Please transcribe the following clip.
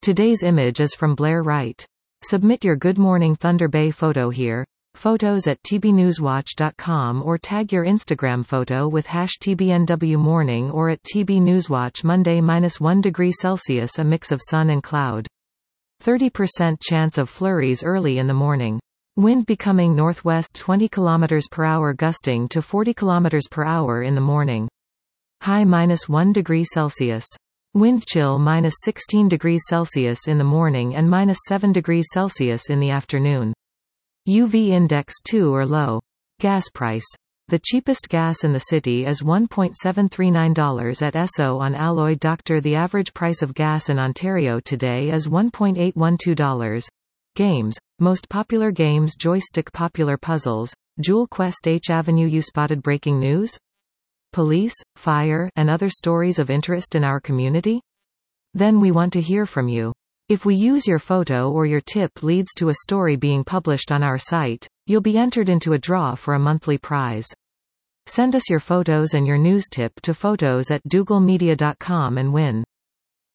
Today's image is from Blair Wright. Submit your Good Morning Thunder Bay photo here. Photos at tbnewswatch.com or tag your Instagram photo with #TBNWMorning or at TBNewsWatch. Monday -1 degree Celsius, a mix of sun and cloud. 30% chance of flurries early in the morning. Wind becoming northwest 20 km per hour, gusting to 40 km per hour in the morning. High -1 degree Celsius. Wind chill -16 degrees Celsius in the morning and -7 degrees Celsius in the afternoon. UV index 2 or low. Gas price. The cheapest gas in the city is $1.739 at Esso on Alloy Doctor. The average price of gas in Ontario today is $1.812. Games. Most popular games: Joystick. Popular puzzles: Jewel Quest. H Avenue. You spotted breaking news? Police, fire, and other stories of interest in our community? Then we want to hear from you. If we use your photo or your tip leads to a story being published on our site, you'll be entered into a draw for a monthly prize. Send us your photos and your news tip to photos@dougallmedia.com and win.